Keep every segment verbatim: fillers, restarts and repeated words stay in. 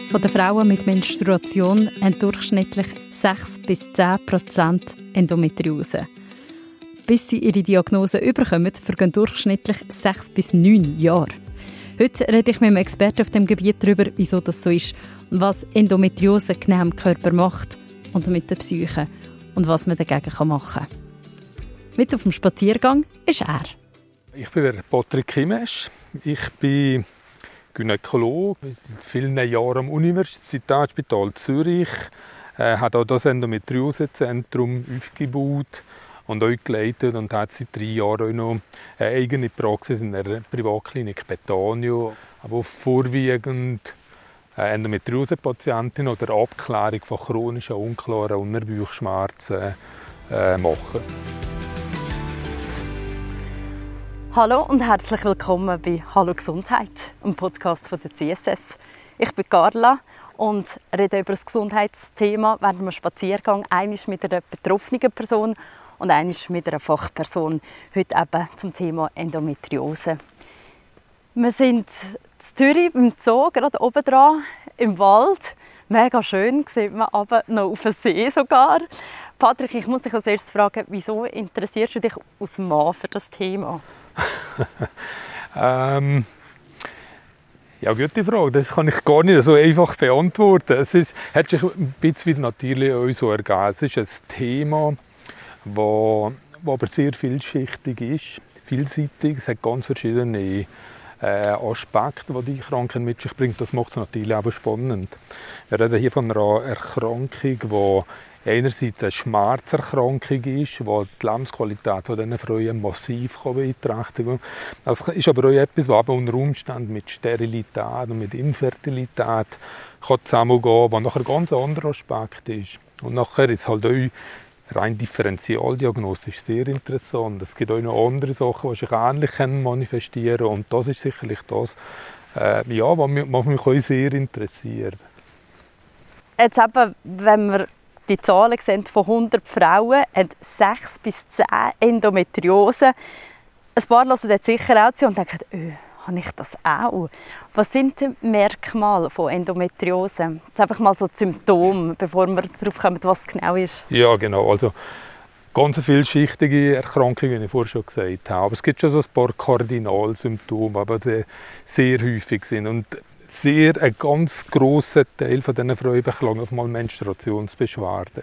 Von den Frauen mit Menstruation haben durchschnittlich sechs bis zehn Prozent Endometriose. Bis sie ihre Diagnose überkommen, vergehen durchschnittlich sechs bis neun Jahre. Heute rede ich mit einem Experten auf dem Gebiet darüber, wieso das so ist, was Endometriose genau im Körper macht und mit der Psyche und was man dagegen machen kann. Mit auf dem Spaziergang ist er. Ich bin der Patrick Kimesch. Ich bin Gynäkologe, seit vielen Jahren am Universitätsspital Zürich. Ich äh, habe auch das Endometriosezentrum aufgebaut und auch geleitet und habe seit drei Jahren auch noch eine eigene Praxis in einer Privatklinik Betanio, aber vorwiegend Endometriose-Patienten oder Abklärung von chronischen, unklaren Unterbauchschmerzen äh, machen. Hallo und herzlich willkommen bei «Hallo Gesundheit», einem Podcast von der C S S. Ich bin Carla und rede über das Gesundheitsthema während einem Spaziergang, einmal mit einer betroffenen Person und einmal mit einer Fachperson, heute eben zum Thema Endometriose. Wir sind in Zürich beim Zoo, gerade oben dran, im Wald. Mega schön, sieht man aber noch auf dem See sogar. Patrick, ich muss dich als erstes fragen, wieso interessierst du dich als Mann für das Thema? ähm, ja, gute Frage. Das kann ich gar nicht so einfach beantworten. Es ist, hat sich ein bisschen natürlich auch so ergeben. Es ist ein Thema, das aber sehr vielschichtig ist, vielseitig. Es hat ganz verschiedene äh, Aspekte, die die Krankheit mit sich bringt. Das macht es natürlich auch spannend. Wir reden hier von einer Erkrankung, die einerseits eine Schmerzerkrankung ist, die die Lebensqualität dieser Frauen massiv beeinträchtigen kann. Das ist aber auch etwas, das unter Umständen mit Sterilität und mit Infertilität zusammengehen kann, was nachher ein ganz anderer Aspekt ist. Und nachher ist es halt auch rein differentialdiagnostisch sehr interessant. Es gibt auch noch andere Sachen, die sich ähnlich manifestieren können. Und das ist sicherlich das, äh, ja, was mich, was mich auch sehr interessiert. Jetzt eben, wenn wir die Zahlen sehen, von hundert Frauen haben sechs bis zehn Endometriose. Ein paar hören dort sicher auch zu und denken, «Öh, habe ich das auch?» Was sind die Merkmale von Endometriose? Jetzt einfach mal so die Symptome, bevor wir darauf kommen, was es genau ist. Ja, genau. Also, ganz eine vielschichtige Erkrankung, wie ich vorhin schon gesagt habe. Aber es gibt schon so ein paar Kardinalsymptome, die sehr häufig sind. Und sehr ein ganz grosser Teil von diesen Frauen beklagen auf mal Menstruationsbeschwerden.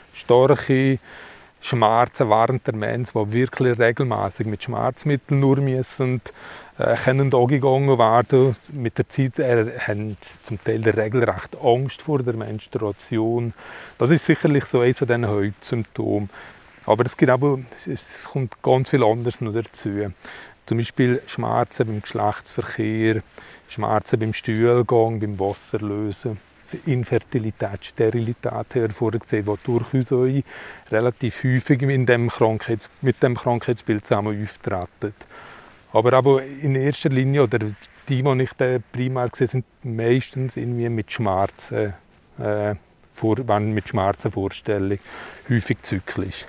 Starke Schmerzen während der Mens, die wirklich regelmäßig mit Schmerzmitteln nur müssen, äh, können angegangen werden. Mit der Zeit äh, haben sie zum Teil regelrecht Angst vor der Menstruation. Das ist sicherlich so eines von diesen Hauptsymptomen. Aber es, gibt aber, es kommt ganz viel anderes noch dazu. Zum Beispiel Schmerzen beim Geschlechtsverkehr, Schmerzen beim Stuhlgang, beim Wasserlösen, Infertilität, Sterilität haben wir vorher gesehen, die durchaus auch relativ häufig in dem Krankheits-, mit dem Krankheitsbild zusammen auftreten. Aber, aber in erster Linie, oder die, die ich primär gesehen sind meistens irgendwie mit Schmerzen, äh, vor, wenn mit Schmerzenvorstellung, häufig zyklisch.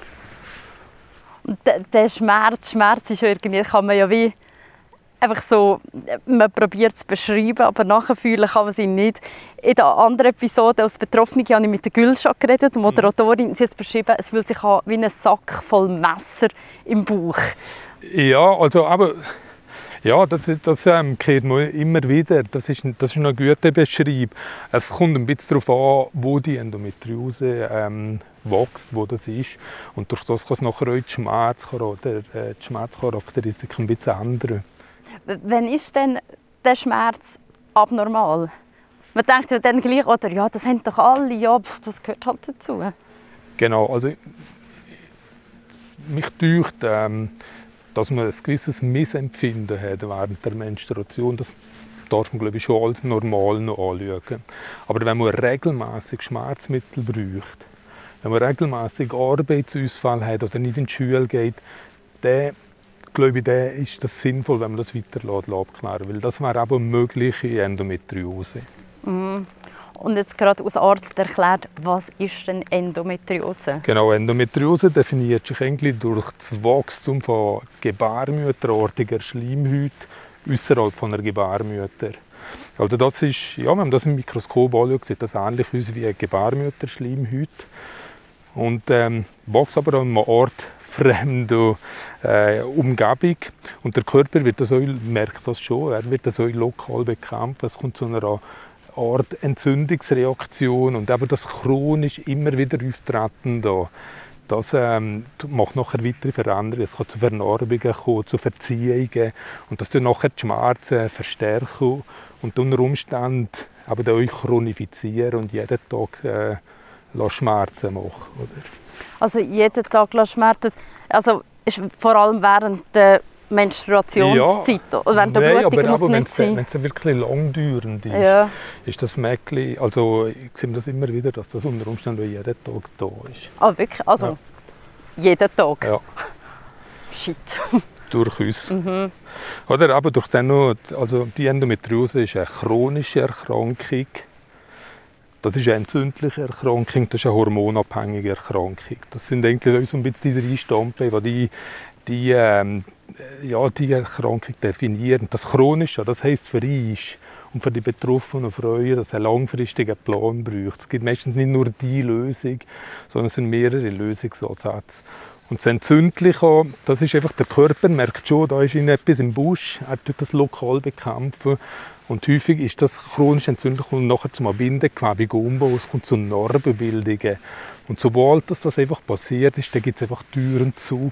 Der, der Schmerz, Schmerz ist irgendwie, kann man ja wie einfach so, man probiert es zu beschreiben, aber nachfühlen kann man sie nicht. In der anderen Episode als Betroffene habe ich mit der Gülscha geredet, die Moderatorin, sie hat es beschrieben, es fühlt sich an wie ein Sack voll Messer im Bauch. Ja, also aber ja, das, das ähm, kehrt man immer wieder. Das ist, das ist eine gute Beschreibung. Es kommt ein bisschen darauf an, wo die Endometriose ähm, wächst, wo das ist. Und durch das kann es nachher auch die, Schmerzcharakter, äh, die Schmerzcharakteristik ein bisschen ändern. Wann ist denn der Schmerz abnormal? Man denkt ja dann gleich, oder ja, das haben doch alle, ja, das gehört halt dazu. Genau, also mich dünkt, ähm, dass man ein gewisses Missempfinden hat während der Menstruation. Das darf man, glaube ich, schon als normal noch anschauen. Aber wenn man regelmäßig Schmerzmittel braucht, wenn man regelmäßig Arbeitsausfall hat oder nicht in die Schule geht, dann, glaube ich, dann ist das sinnvoll, wenn man das weiter abklären, weil das wäre aber eine mögliche Endometriose. Mhm. Und jetzt gerade als Arzt erklärt, was ist denn Endometriose? Genau, Endometriose definiert sich eigentlich durch das Wachstum von gebärmutterartiger Schleimhäuten außerhalb von der Gebärmutter. Also das ist, ja, wenn man das im Mikroskop anschaut, sieht das ähnlich aus wie eine Gebärmutterschleimhaut. Und ähm, wächst aber an einem ortfremden äh, Umgebung. Und der Körper wird das auch, merkt das schon, er wird das auch lokal bekämpfen. Es kommt zu einer Art Entzündungsreaktion und eben das chronisch immer wieder auftreten da. Das ähm, macht nachher weitere Veränderungen. Es kann zu Vernarbungen kommen, zu Verziehungen und das tun nachher die Schmerzen verstärken und unter Umständen eben euch chronifizieren und jeden Tag äh, Schmerzen machen. Oder? Also jeden Tag Schmerzen, also ist vor allem während der Menstruationszeit ja, oder während der nein, Blutung aber, muss aber nicht sein. Wenn es wirklich langdauernd ist, ja. ist das Mäckli, also ich sehe das immer wieder, dass das unter Umständen jeden Tag da ist. Ah, wirklich? Also ja. jeden Tag? Ja. Shit. Durchaus. Mhm. Oder aber durch den noch, also die Endometriose ist eine chronische Erkrankung. Das ist eine entzündliche Erkrankung, das ist eine hormonabhängige Erkrankung. Das sind eigentlich so ein bisschen die drei Standbeine, die die, ähm, ja, die Erkrankung definieren. Das Chronische, das heisst für uns und für die betroffenen Frauen, dass es einen langfristigen Plan braucht. Es gibt meistens nicht nur die Lösung, sondern es sind mehrere Lösungsansätze. Und das Entzündliche, das ist einfach, der Körper merkt schon, da ist etwas im Busch, er tut das lokal bekämpfen. Und häufig ist das chronisch entzündlich und nachher zum Bindegewebe umbauen, es kommt zu Narbenbildungen. Und sobald das, das einfach passiert ist, dann gibt es einfach Türenzug.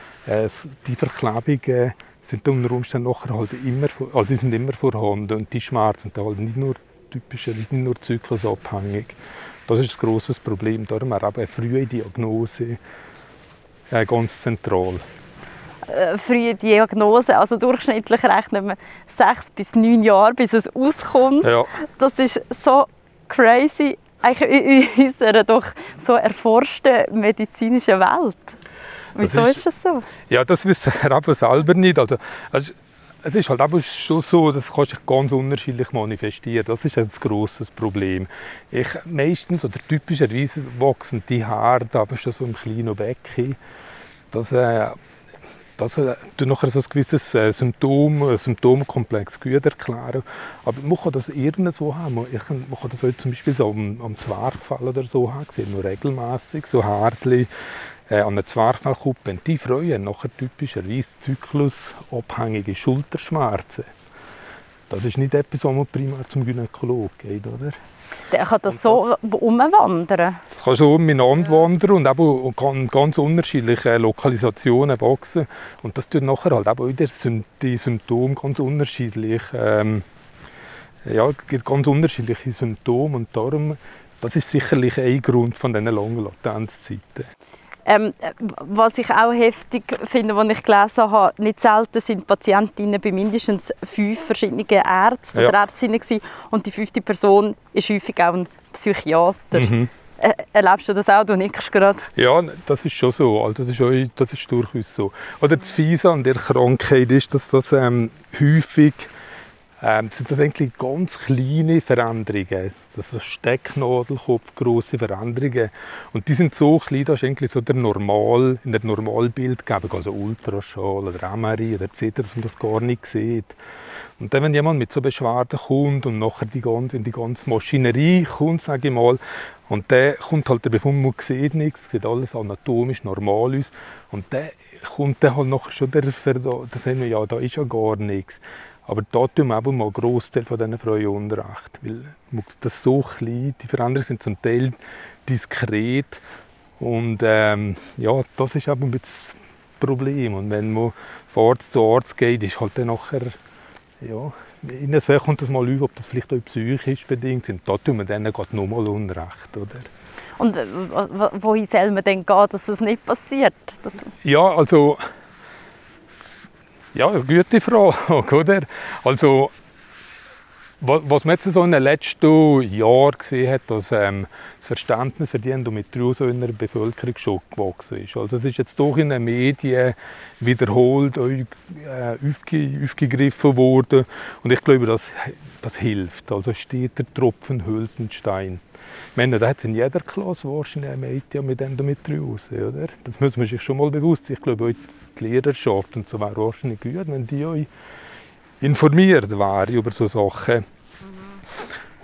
Die Verklebungen sind unter Umständen nachher halt immer, also die sind immer vorhanden und die Schmerzen sind halt nicht nur typisch, nicht nur zyklusabhängig. Das ist ein grosses Problem. Darum ist auch eine frühe Diagnose äh, ganz zentral. Äh, frühe Diagnose, also durchschnittlich rechnet man sechs bis neun Jahre, bis es auskommt. Ja. Das ist so crazy, eigentlich in unserer doch so erforschten medizinischen Welt. Wieso das ist, ist das so? Ja, das wissen wir aber selber nicht. Also, also, es ist halt aber schon so, das kann sich ganz unterschiedlich manifestieren. Das ist ein grosses Problem. Ich, meistens oder typischerweise wachsen die Haare aber schon so im kleinen Becken. Das, äh, das äh, tut nachher so ein gewisses äh, Symptom, ein Symptomkomplex gut erklären. Aber man kann das irgendwo haben. Man kann, man kann das auch zum Beispiel so am, am Zwerchfell oder so haben. Sieht man regelmässig so Haarchen Äh, an einer Zwerchfellkuppe. Die Frauen nachher typischerweise zyklusabhängige Schulterschmerzen. Das ist nicht etwas, was man primär zum Gynäkologen geht, oder? Der kann das, das so umwandern? Das kann schon umeinander wandern und eben kann ganz unterschiedliche Lokalisationen wachsen. Und das tut nachher halt auch wieder die Symptome ganz unterschiedlich. Ähm, ja, es gibt ganz unterschiedliche Symptome und darum, das ist sicherlich ein Grund von diesen langen Latenzzeiten. Ähm, was ich auch heftig finde, was ich gelesen habe, nicht selten sind Patientinnen bei mindestens fünf verschiedenen Ärzten ja. oder Ärztinnen gewesen, und die fünfte Person ist häufig auch ein Psychiater. Mhm. Äh, erlebst du das auch? Du nickst gerade. Ja, das ist schon so. Also das, ist auch, das ist durchaus so. Oder das Fiese an der Krankheit ist, dass das ähm, häufig Ähm, sind das eigentlich ganz kleine Veränderungen, also Stecknadelkopf, grosse Veränderungen. Und die sind so klein, dass eigentlich so der Normal, in der Normalbildgebung, also Ultraschall oder M R I oder et cetera, dass man das gar nicht sieht. Und dann, wenn jemand mit so Beschwerden kommt und nachher die ganze, in die ganze Maschinerie kommt, sage ich mal, und dann kommt halt der Befund, man sieht nichts, sieht alles anatomisch normal aus. Und dann kommt dann halt nachher schon der Verdacht, da sehen wir, ja, da ist ja gar nichts. Aber da tun wir eben mal einen Grossteil von diesen Frauen Unrecht. Weil das so klein, die Veränderungen sind zum Teil diskret. Und ähm, ja, das ist eben ein bisschen das Problem. Und wenn man von Arzt zu Arzt geht, ist halt dann nachher, ja, in der Zeit kommt das mal auf, ob das vielleicht auch psychisch bedingt ist. Da tun wir denen gerade nochmal Unrecht, oder? Und äh, wohin soll man denn gehen, dass das nicht passiert? Das ja, also... Ja, eine gute Frage, oder? Also, was man jetzt so in den letzten Jahren gesehen hat, dass ähm, das Verständnis für die Endometriose in der Bevölkerung schon gewachsen ist. Also, es ist jetzt doch in den Medien wiederholt äh, aufge, aufgegriffen worden. Und ich glaube, das, das hilft. Also, steht der Tropfen hüllt den Stein. Ich meine, da hat es in jeder Klasse wahrscheinlich ein Mädchen mit Endometriose, oder? Das muss man sich schon mal bewusst sein. Ich glaube, auch die Lehrerschaft und so wäre wahrscheinlich gut, wenn die euch informiert wäre über solche Sachen.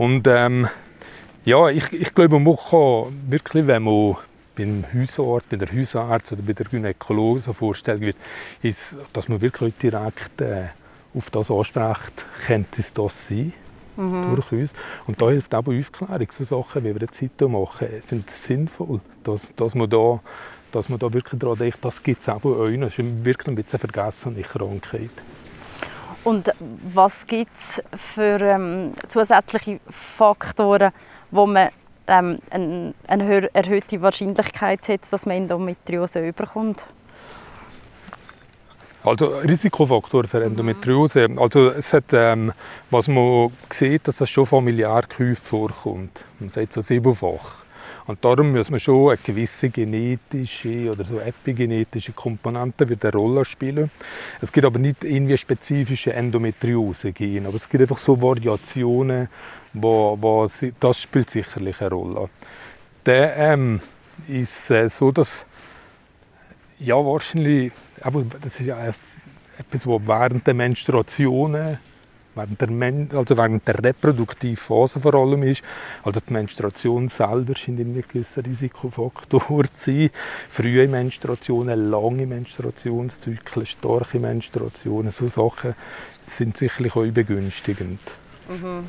Und ähm, ja, ich, ich glaube, man kann wirklich, wenn man beim Hausarzt, bei der Hausarzt oder bei der Gynäkologe so vorstellig wird, ist, dass man wirklich direkt äh, auf das anspricht, könnte es das sein? Mhm. Durchaus. Und da hilft auch Aufklärung. So Sachen, wie wir jetzt heute machen, sind sinnvoll, dass, dass, man da, dass man da wirklich daran denkt, das gibt es auch bei euch. Das ist wirklich ein bisschen eine vergessene Krankheit. Und was gibt es für ähm, zusätzliche Faktoren, wo man ähm, eine, eine erhöhte Wahrscheinlichkeit hat, dass man Endometriose überkommt? Also Risikofaktor für Endometriose. Also es hat, ähm, was man sieht, dass das schon familiär gehäuft vorkommt. Man sagt so siebenfach. Und darum muss man schon eine gewisse genetische oder so epigenetische Komponente wieder eine Rolle spielen. Es gibt aber nicht irgendwie spezifische Endometriose-Gene, aber es gibt einfach so Variationen, wo, wo das spielt sicherlich eine Rolle. Der ähm, ist äh, so, dass ja wahrscheinlich, aber das ist ja etwas, was während der Menstruation, während der, Men also während der reproduktiven Phase vor allem ist. Also die Menstruation selber scheint ein gewisser Risikofaktor zu sein. Frühe Menstruationen, lange Menstruationszyklen, starke Menstruationen, so Sachen sind sicherlich auch begünstigend. Mhm.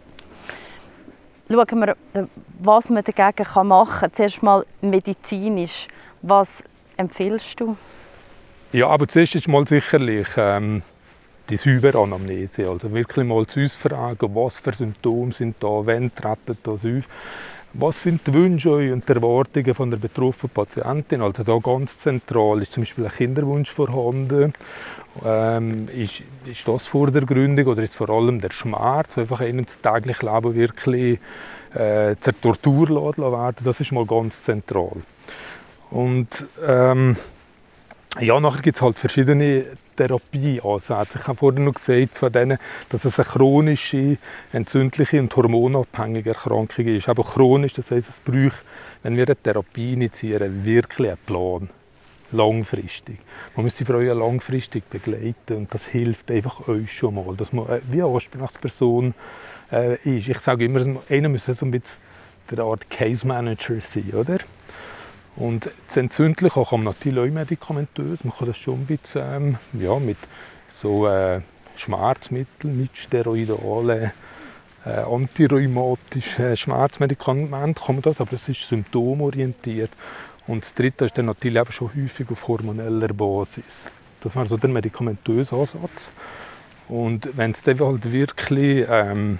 Schauen wir, was man dagegen machen kann. Zuerst mal medizinisch. Was empfiehlst du? Ja, aber zuerst ist mal sicherlich ähm, die Säuberanamnese. Also wirklich mal zu uns fragen, was für Symptome sind da, wann treten das auf. Was sind die Wünsche und die Erwartungen von der betroffenen Patientin? Also da ganz zentral ist zum Beispiel ein Kinderwunsch vorhanden. Ähm, ist, ist das vordergründig oder ist vor allem der Schmerz, einfach einem das tägliche Leben wirklich äh, zur Tortur werden? Das ist mal ganz zentral. Und ähm, ja, nachher gibt es halt verschiedene Therapieansätze. Ich habe vorhin noch gesagt, von denen, dass es eine chronische, entzündliche und hormonabhängige Erkrankung ist. Aber chronisch, das heisst, es braucht, wenn wir eine Therapie initiieren, wirklich einen Plan. Langfristig. Man muss die Frau ja langfristig begleiten und das hilft einfach euch schon mal, dass man wie eine Ansprechperson äh, ist. Ich sage immer, einer muss so ein bisschen eine Art Case Manager sein, oder? Und das Entzündliche kann man natürlich auch medikamentös. Man kann das schon ein bisschen ähm, ja, mit so äh, Schmerzmitteln, mit steroidalen, äh, antirheumatischen Schmerzmedikamenten kann man das, aber es ist symptomorientiert. Und das Dritte ist dann natürlich eben schon häufig auf hormoneller Basis. Das wäre so der medikamentöse Ansatz. Und wenn es dann halt wirklich ähm,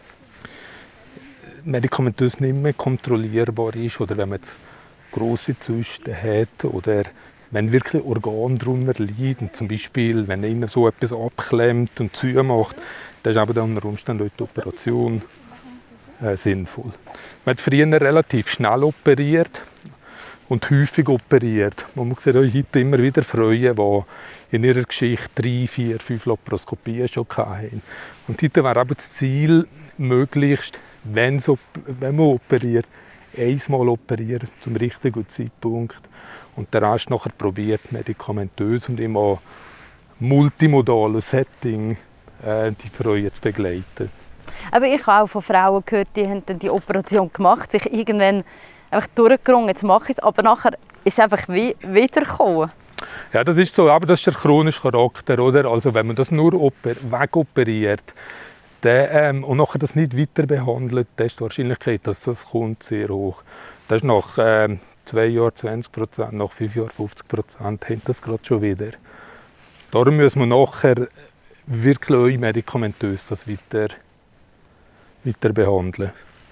medikamentös nicht mehr kontrollierbar ist oder wenn man jetzt grosse Zysten hat oder wenn wirklich Organe darunter leiden, zum Beispiel wenn ihnen so etwas abklemmt und zumacht, dann ist aber dann unter Umständen die Operation äh, sinnvoll. Man hat früher relativ schnell operiert und häufig operiert. Man sieht euch heute immer wieder Frauen, die in ihrer Geschichte drei, vier, fünf Laparoskopien schon hatten. Und heute wäre aber das Ziel, möglichst, wenn, wenn man operiert, einmal operieren zum richtigen Zeitpunkt und den Rest nachher probiert medikamentös und immer multimodales Setting äh, die Frauen zu begleiten. Aber ich habe auch von Frauen gehört, die haben dann die Operation gemacht, sich irgendwann einfach durchgerungen, jetzt mache ich es, aber nachher ist es einfach wie wiedergekommen. Ja, das ist so, aber das ist der chronische Charakter, oder? Also wenn man das nur wegoperiert, dann, ähm, und nachher das nicht weiter behandelt, dann ist die Wahrscheinlichkeit, dass das kommt, sehr hoch. Das ist nach ähm, zwei Jahren zwanzig Prozent, nach fünf Jahren fünfzig Prozent, haben das gerade schon wieder. Darum muss man nachher wirklich medikamentös das weiter, weiter behandeln.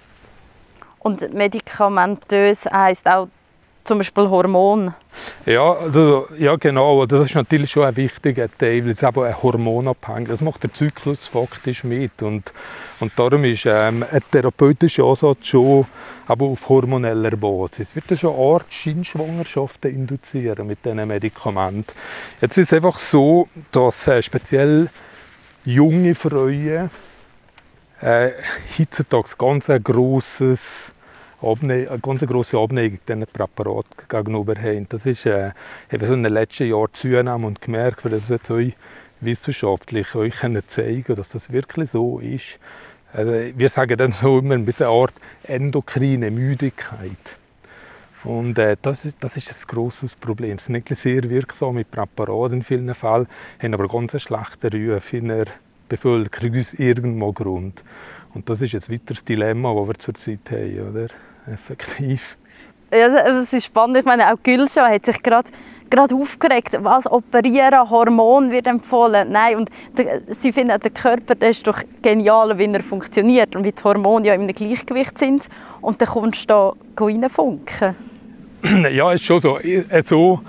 Und medikamentös heisst auch zum Beispiel Hormone? Ja, also, ja, genau. Das ist natürlich schon ein wichtiger Teil, weil es eben ein hormonabhängig. Das macht der Zyklus faktisch mit. Und, und darum ist ähm, ein therapeutischer Ansatz schon aber auf hormoneller Basis. Es wird schon eine Art Scheinschwangerschaften induzieren mit diesen Medikamenten. Jetzt ist es einfach so, dass äh, speziell junge Frauen äh, heutzutage ganz ein grosses Abne eine ganz grosse Abneigung diesen Präparaten gegenüber haben. Das ist äh, eben so in den letzten Jahren zugenommen und gemerkt, weil das jetzt euch wissenschaftlich euch zeigen, dass das wirklich so ist. Also wir sagen dann so immer mit einer Art endokrine Müdigkeit. Und äh, das, ist, das ist ein grosses Problem. Es sind nicht sehr wirksame Präparate in vielen Fällen, haben aber ganz einen schlechten Ruf in der Bevölkerung aus irgendeinem Grund. Und das ist ein weiteres Dilemma, das wir zurzeit haben, oder? Effektiv. Ja, das ist spannend. Ich meine, auch Gülscha hat sich gerade gerade aufgeregt. Was operieren, Hormon wird empfohlen. Nein, und der, sie finden, der Körper der ist doch genial, wie er funktioniert und wie die Hormone ja im Gleichgewicht sind. Und dann kommst du da reinfunken. Ja, ist schon so. Also,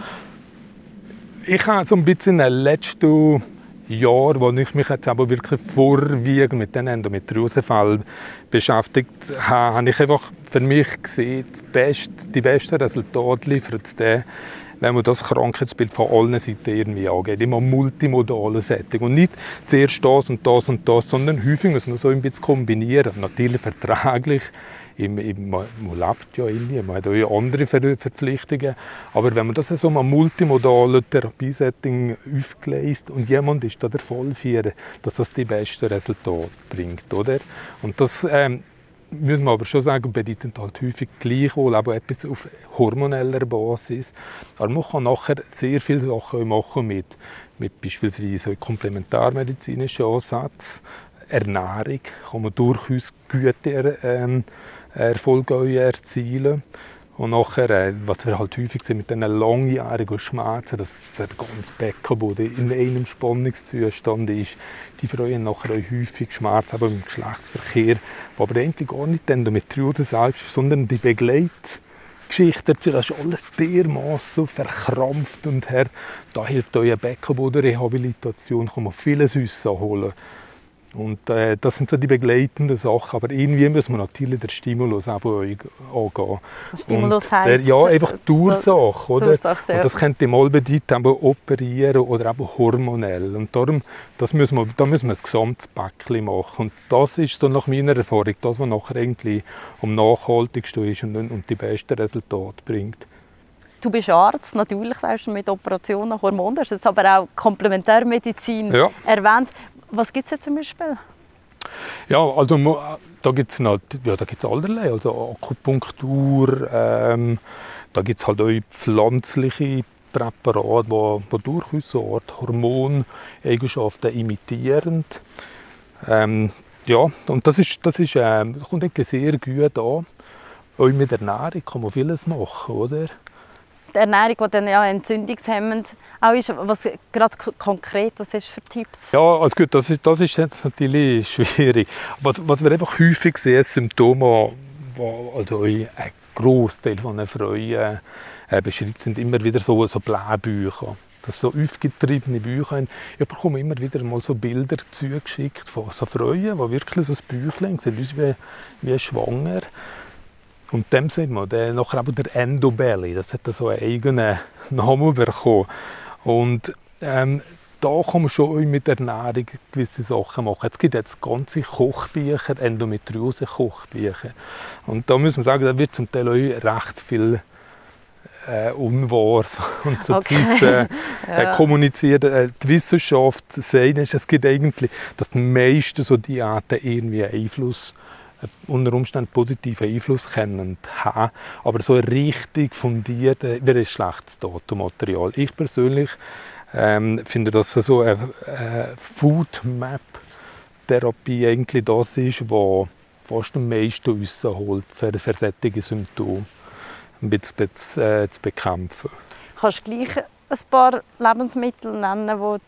ich habe so ein bisschen in den letzten Jahren, wo ich mich jetzt aber wirklich vorwiegend mit den Endometriosefällen beschäftigt habe, habe ich einfach für mich gesehen, das Beste, die besten Resultate liefert es dann, wenn man das Krankheitsbild von allen Seiten irgendwie angeht. Immer multimodale Setting. Und nicht zuerst das und das und das, sondern häufig muss man so ein bisschen kombinieren. Natürlich vertraglich. Man lebt ja irgendwie, man hat auch andere Verpflichtungen. Aber wenn man das so einem multimodalen Therapiesetting aufgleist und jemand ist da der Vollführer, dass das die besten Resultate bringt. Oder? Und das ähm, müssen wir aber schon sagen, bedeutet halt häufig gleichwohl aber etwas auf hormoneller Basis. Aber man kann nachher sehr viele Sachen machen mit, mit beispielsweise komplementarmedizinischen Ansätzen. Ernährung kann man durchaus gute ähm, Erfolge erzielen. Und nachher, äh, was wir halt häufig sehen mit diesen langjährigen Schmerzen, dass der ganze Beckenboden in einem Spannungszustand ist. Die Frauen nachher auch häufig Schmerzen, aber im Geschlechtsverkehr, wo aber eigentlich gar nicht die Endometriose selbst, sondern die Begleitgeschichte dazu. Das ist alles dermaßen verkrampft und her. Da hilft euch eine Beckenbodenrehabilitation, kann man vieles rausholen. Und äh, das sind so die begleitenden Sachen, aber irgendwie müssen wir natürlich den Stimulus auch angehen. Stimulus heisst? Der, ja, einfach die Ursache, oder? Ursache, ja. Und das könnte mal bedeuten, aber operieren oder eben hormonell. Und darum, das müssen wir, da müssen wir ein gesamtes Päckchen machen. Und das ist so nach meiner Erfahrung das, was nachher eigentlich am nachhaltigsten ist und, und die besten Resultate bringt. Du bist Arzt, natürlich sagst du mit Operationen, Hormonen, du hast jetzt aber auch Komplementärmedizin ja. erwähnt. Was gibt es jetzt zum Beispiel? Ja, also da gibt es ja, allerlei, also Akupunktur, ähm, da gibt es halt auch pflanzliche Präparate, die, die durchaus so eine Art Hormoneigenschaften imitieren. Ähm, ja, und das, ist, das, ist, äh, das kommt eigentlich sehr gut an. Auch mit Ernährung kann man vieles machen, oder? Die Ernährung, die dann ja entzündungshemmend auch ist. Was gerade konkret, was hast du für Tipps? Ja, also gut, das ist, das ist jetzt natürlich schwierig. Was, was wir einfach häufig sehen, Symptome, die also ein Grossteil von den Frauen äh, beschreibt, sind immer wieder so, so Blähbücher. Das so aufgetriebene Bücher. Ich bekomme immer wieder mal so Bilder zugeschickt von so Frauen, die wirklich so ein Büchlein sehen, wie, wie schwanger. Und dem sieht man, der, nachher aber der Endobelly, das hat so einen eigenen Namen bekommen. Und ähm, da kann man schon mit Ernährung gewisse Sachen machen. Es gibt jetzt ganze Kochbücher, Endometriose-Kochbücher. Und da muss man sagen, da wird zum Teil auch recht viel äh, unwahr und zur okay. Zeit äh, ja. kommuniziert. Äh, die Wissenschaft sagt, es gibt eigentlich, dass die meisten so Diäten irgendwie Einfluss unter Umständen positiven Einfluss können haben, aber so richtig fundiert wäre ein schlechtes Datenmaterial. Ich persönlich ähm, finde, dass so eine, eine Food Map Therapie eigentlich das ist, was fast am meisten rausholt für, für solche Symptome ein bisschen zu, äh, zu bekämpfen. Kannst du gleich ein paar Lebensmittel nennen, die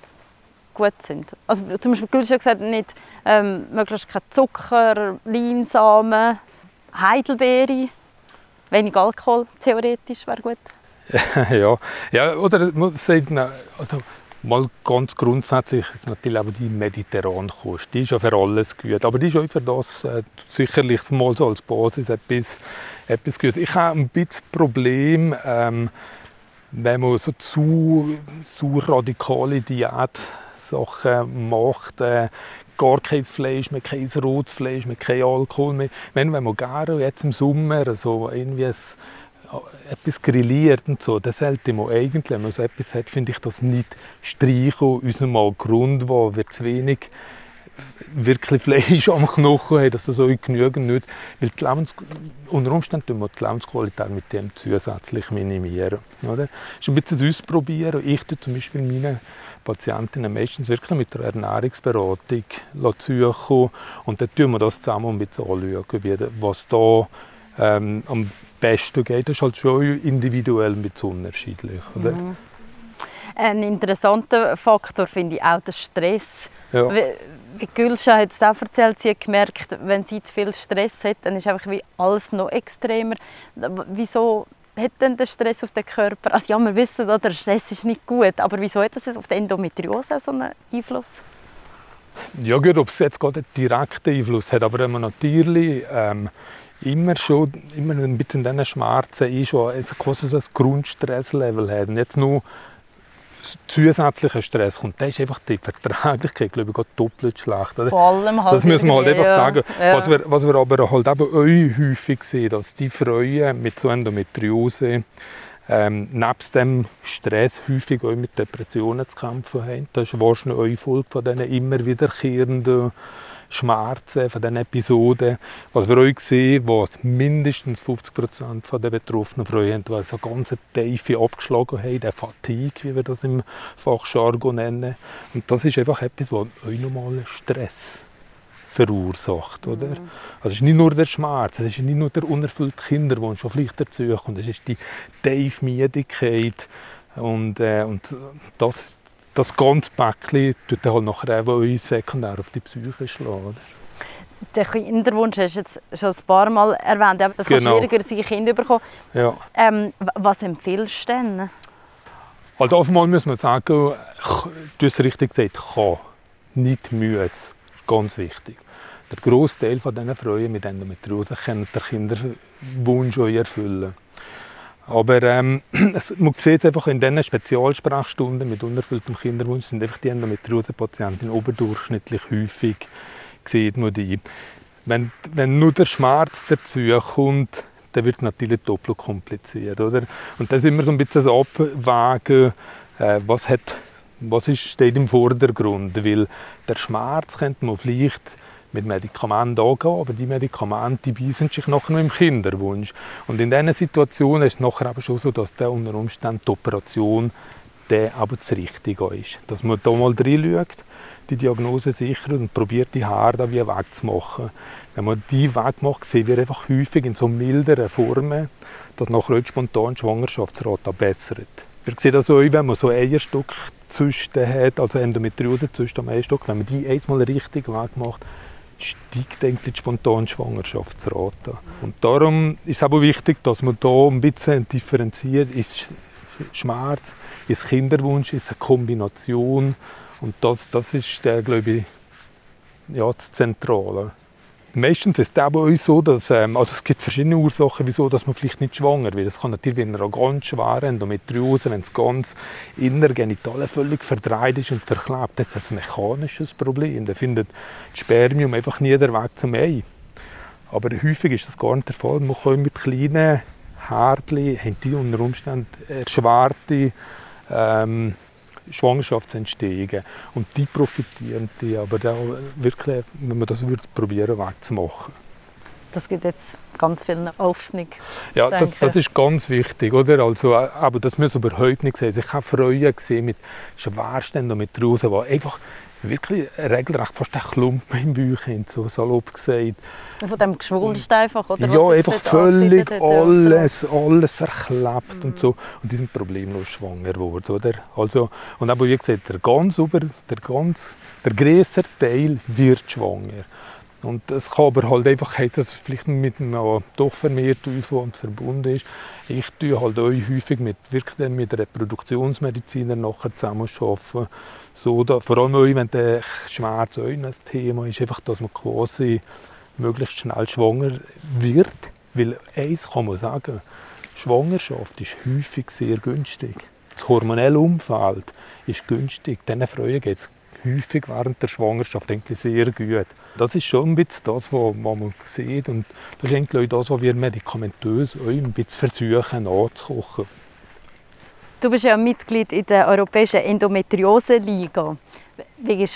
gut sind? Also zum Beispiel, du hast ja gesagt, nicht ähm, möglichst kein Zucker, Leinsamen, Heidelbeere, wenig Alkohol, theoretisch wäre gut. ja. ja, oder man sagt, also, mal ganz grundsätzlich ist natürlich auch die mediterrane Kost. Die ist ja für alles gut, aber die ist auch für das äh, sicherlich mal so als Basis etwas, etwas gut. Ich habe ein bisschen Problem, ähm, wenn man so zu, zu radikale Diät Sachen macht, äh, gar kein Fleisch mehr, kein rotes Fleisch mehr, kein Alkohol mehr. Wenn, wenn man gerne jetzt im Sommer so irgendwie ein, etwas grilliert und so, dann sollte man eigentlich, wenn man so etwas hat, finde ich das nicht streichen. Aus einem Grund, wo wir zu wenig wirklich Fleisch am Knochen haben, dass das euch genügend nützt. Weil die Lebens unter Umständen tun wir die Lebensqualität mit dem zusätzlich minimieren. Oder? Das ist ein bisschen ein Ausprobieren. Ich tue zum Beispiel meine Patientinnen meistens wirklich mit der Ernährungsberatung suchen und dann tun wir das zusammen ein bisschen anschauen, was da ähm, am besten geht. Das ist halt schon individuell ein bisschen unterschiedlich. Oder? Mhm. Ein interessanter Faktor finde ich auch der Stress. Ja. Wie Gülscha hat es auch erzählt, sie hat gemerkt, wenn sie zu viel Stress hat, dann ist einfach wie alles noch extremer. Wieso hat denn der Stress auf den Körper? Also ja, wir wissen, der Stress ist nicht gut, aber wieso hat das auf die Endometriose so einen Einfluss? Ja gut, ob es jetzt gerade einen direkten Einfluss hat, aber wenn man natürlich ähm, immer schon immer ein bisschen diesen Schmerzen ist, quasi so ein Grundstresslevel hat und jetzt nur zusätzlicher Stress kommt, dann ist einfach die Verträglichkeit, glaube ich, doppelt schlecht. Oder? Vor allem halt das müssen wir halt einfach ja, sagen. Ja. Was, wir, was wir aber halt eben euch häufig sehen, dass die Frauen mit so Endometriose ähm, nebst dem Stress häufig auch mit Depressionen zu kämpfen haben. Das ist wahrscheinlich auch Folge von diesen immer wiederkehrenden Schmerzen, von diesen Episoden. Was wir euch sehen, was mindestens fünfzig Prozent der betroffenen Frauen haben, weil so ganz tiefe Abgeschlagenheit, eine Fatigue, wie wir das im Fachjargon nennen. Und das ist einfach etwas, was euch normalen Stress verursacht. Oder? Mhm. Also es ist nicht nur der Schmerz, es ist nicht nur der unerfüllte Kinderwunsch, der vielleicht dazu kommt, es ist die tiefe Müdigkeit und, äh, und das Das ganze Päckchen tut dann halt nachher auch sekundär auf die Psyche schlagen. Den Kinderwunsch hast du jetzt schon ein paar Mal erwähnt. Aber es Genau. kann schwieriger sein, Kinder zu bekommen. Ja. Ähm, was empfiehlst du denn? Also auf einmal muss man sagen, du hast richtig gesagt, kann, nicht muss. Das ist ganz wichtig. Der grosse Teil dieser Frauen mit Endometriose kann den Kinderwunsch auch erfüllen. Aber ähm, es, man sieht es einfach in diesen Spezialsprechstunden mit unerfülltem Kinderwunsch sind einfach die Endometriose-Patienten überdurchschnittlich häufig sieht man die. Wenn, wenn nur der Schmerz dazu kommt, dann wird es natürlich doppelt kompliziert. Oder? Und das ist immer so ein bisschen das Abwägen, äh, was, hat, was ist, steht im Vordergrund. Weil der Schmerz könnte man vielleicht mit Medikamenten angehen, aber die Medikamente beißen sich nachher noch im Kinderwunsch. Und in diesen Situationen ist es nachher aber schon so, dass der unter Umständen die Operation der aber das Richtige ist. Dass man da mal reinschaut, die Diagnose sichert und probiert, die Haare wie wegzumachen. Wenn man die wegmacht, sehen wir einfach häufig in so milderen Formen, dass nachher die spontane Schwangerschaftsrate bessert. Wir sehen das auch, wenn man so Eierstockzysten hat, also Endometriosezysten am Eierstock, wenn man die einmal richtig wegmacht, steigt eigentlich die spontane Schwangerschaftsrate. Und darum ist es aber wichtig, dass man da ein bisschen differenziert, ist Schmerz, ist Kinderwunsch, ist eine Kombination. Und das, das ist, der, glaube ich, ja, das Zentrale. Meistens ist es aber auch so, dass ähm, also es gibt verschiedene Ursachen, wieso dass man vielleicht nicht schwanger wird. Es kann natürlich, wenn er ganz schwer Endometriose, wenn es ganz innergenital völlig verdreht ist und verklebt, das ist ein mechanisches Problem. Da findet das Spermium einfach nie den Weg zum Ei. Aber häufig ist das gar nicht der Fall. Man kann mit kleinen Härtchen, haben die unter Umständen erschwerte ähm, Schwangerschaftsentstehungen. Und die profitieren die, aber da wirklich, wenn man das würde probieren wegzumachen. Das gibt jetzt ganz viel Hoffnung. Ja, das, das ist ganz wichtig, oder? Also, aber das muss überhaupt nicht sehen. Ich habe Frauen gesehen mit schwersten Endometriose, die einfach wirklich regelrecht fast ein Klumpen im Bauch haben, so salopp gesagt. Von dem Geschwulst einfach, oder? Ja, einfach völlig alles, so? alles verklebt mhm. und so. Und die sind problemlos schwanger geworden, oder? Also, und aber wie gesagt, der ganz über, der ganz, der größere Teil wird schwanger. Und es kann aber halt einfach heißen, dass es vielleicht mit einem doch vermehrten Aufwand verbunden ist. Ich tue halt auch häufig mit, wirklich mit Reproduktionsmedizinern nachher zusammenarbeiten. So, da, vor allem auch, wenn der Schmerz auch ein Thema ist, einfach, dass man quasi möglichst schnell schwanger wird. Weil eins kann man sagen, Schwangerschaft ist häufig sehr günstig. Das hormonelle Umfeld ist günstig. Diesen Frauen geht es häufig während der Schwangerschaft eigentlich sehr gut. Das ist schon ein bisschen das, was man sieht. Und das ist eigentlich das, was wir medikamentös auch ein bisschen versuchen nachzukochen. Du bist ja Mitglied in der Europäischen Endometriose-Liga. Wie ist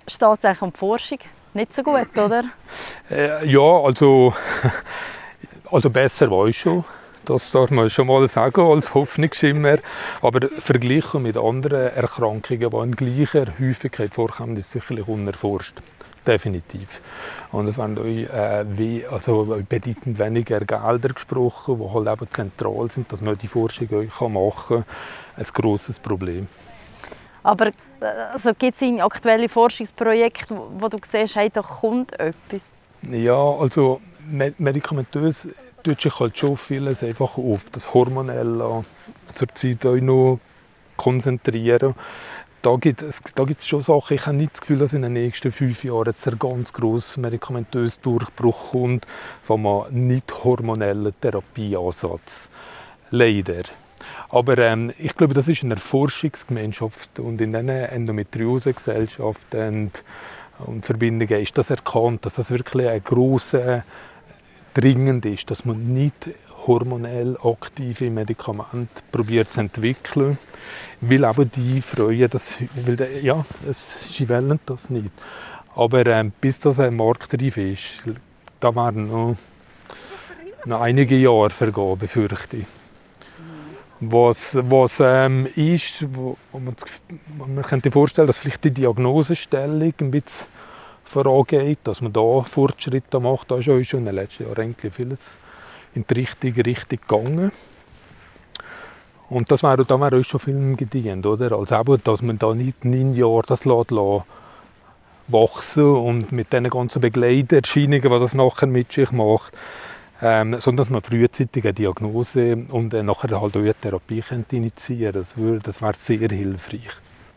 steht es eigentlich um die Forschung nicht so gut, oder? Äh, ja, also, also besser weiß schon. Das darf man schon mal sagen als Hoffnungsschimmer. Aber verglichen mit anderen Erkrankungen, die in gleicher Häufigkeit vorkommen, ist es sicherlich unerforscht. Definitiv. Und es werden euch, äh, wie, also bedeutend weniger Gelder gesprochen, die halt eben zentral sind, dass man die Forschung euch machen kann. Ein grosses Problem. Aber also, gibt es aktuelle Forschungsprojekte, wo, wo du siehst, hey, da kommt etwas? Ja, also medikamentös tut sich halt schon vieles einfach auf das Hormonelle zurzeit auch noch konzentrieren. Da gibt es da gibt's schon Sachen, ich habe nicht das Gefühl, dass in den nächsten fünf Jahren jetzt ein ganz grosser medikamentöser Durchbruch kommt von einem nicht hormonellen Therapieansatz. Leider. Aber ähm, ich glaube, das ist in der Forschungsgemeinschaft und in den Endometriose-Gesellschaften und, und Verbindungen ist das erkannt, dass das wirklich ein grosser dringend ist, dass man nicht hormonell aktive Medikamente probiert zu entwickeln, weil eben die freuen, dass, weil, ja, sie wollen das nicht. Aber ähm, bis das ein Marktreif ist, da werden noch, noch einige Jahre vergehen, befürchte ich. Was, was ähm, ist, wo, wo man, man könnte vorstellen, dass vielleicht die Diagnosestellung ein bisschen vorangeht, dass man da Fortschritte macht. Da ist schon in den letzten Jahren eigentlich vieles in die richtige Richtung gegangen. Und das wäre, da wäre uns schon viel gedient, oder? Also eben, dass man da nicht neun Jahre das lässt, lässt wachsen und mit den ganzen Begleiterscheinungen, die das nachher mit sich macht, ähm, sondern dass man frühzeitig eine Diagnose und äh, nachher halt auch eine Therapie könnte initiieren könnte. Das, würde, das wäre sehr hilfreich.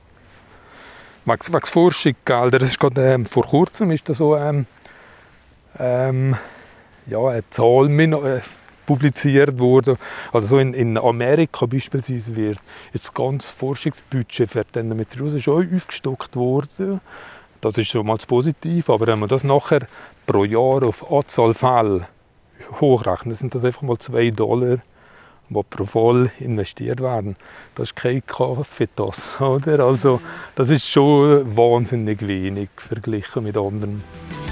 Wegen Forschung, das ist gerade, ähm, vor kurzem ist da so ähm, ähm, ja, eine Zahl äh, publiziert worden. Also so in, in Amerika beispielsweise wird jetzt das ganze Forschungsbudget für die Endometriose schon aufgestockt worden. Das ist schon mal positiv, aber wenn man das nachher pro Jahr auf Anzahl Fälle hochrechnet, sind das einfach mal zwei Dollar, die pro Fall investiert werden. Das ist kein Kaffee, das, oder? Also, das ist schon wahnsinnig wenig verglichen mit anderen.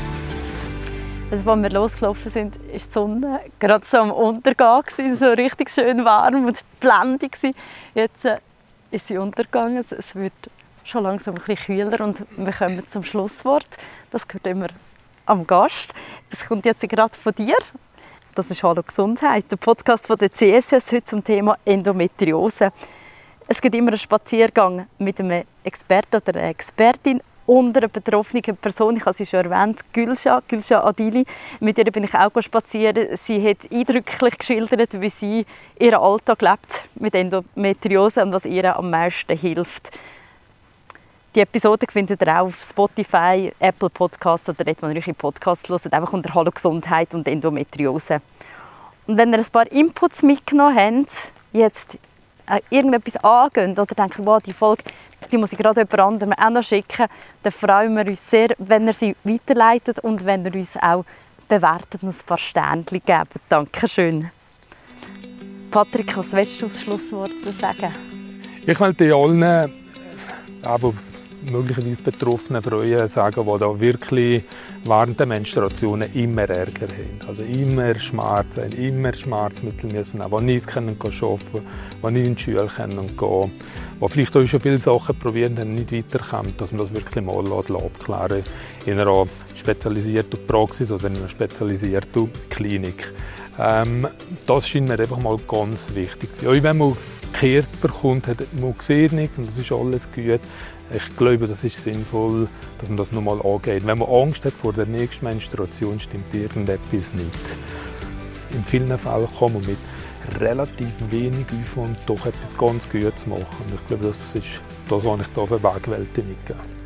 Also, als wir losgelaufen sind, war die Sonne gerade so am Untergang. Es war richtig schön warm und blendend. Jetzt äh, ist sie untergegangen. Es wird schon langsam ein bisschen kühler und wir kommen zum Schlusswort. Das gehört immer am Gast. Es kommt jetzt gerade von dir. Das ist «Hallo Gesundheit», der Podcast von der C S S, heute zum Thema Endometriose. Es gibt immer einen Spaziergang mit einem Experten oder einer Expertin und einer betroffenen Person. Ich habe sie schon erwähnt, Gülşah, Gülşah Adili. Mit ihr bin ich auch spazieren. Sie hat eindrücklich geschildert, wie sie ihren Alltag lebt mit Endometriose und was ihr am meisten hilft. Die Episode findet ihr auch auf Spotify, Apple Podcasts oder dort, wo ihr eure Podcasts hört, einfach unter «Hallo Gesundheit» und Endometriose. Und wenn ihr ein paar Inputs mitgenommen habt, jetzt äh, irgendetwas angeht oder denkt, wow, die Folge die muss ich gerade jemand anderem auch noch schicken, dann freuen wir uns sehr, wenn ihr sie weiterleitet und wenn ihr uns auch bewertet und ein paar Sternchen gebt. Dankeschön. Patrick, was willst du als Schlusswort sagen? Ich möchte allen, aber möglicherweise Betroffenen Frauen sagen, die da wirklich während der Menstruationen immer Ärger haben. Also immer Schmerzen, immer Schmerzmittel müssen haben, die nicht arbeiten können, die nicht in die Schule gehen können, die vielleicht auch schon viele Sachen probieren und nicht weiterkommen, dass man das wirklich mal abklären in einer spezialisierten Praxis oder in einer spezialisierten Klinik. Ähm, das scheint mir einfach mal ganz wichtig zu sein. Auch wenn man gekehrt bekommt, hat man sieht nichts und das ist alles gut. Ich glaube, das ist sinnvoll, dass man das nochmal angeht. Wenn man Angst hat vor der nächsten Menstruation, stimmt irgendetwas nicht. In vielen Fällen kann man mit relativ wenig Aufwand doch etwas ganz Gutes machen. Und ich glaube, das ist das, was ich da für Wegwelt mitgebe.